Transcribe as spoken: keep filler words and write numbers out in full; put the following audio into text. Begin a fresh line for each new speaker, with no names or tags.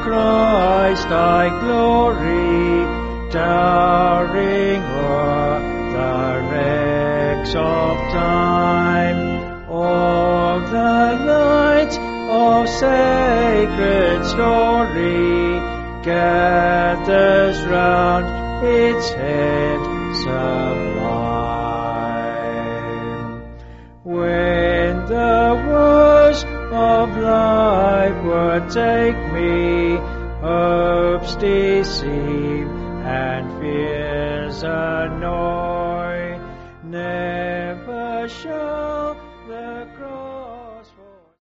Christ thy glory, towering o'er the wrecks of time. All the light of sacred story gathers round its head sublime. When the woes of life would take me, hopes deceive and fears annoy, never shall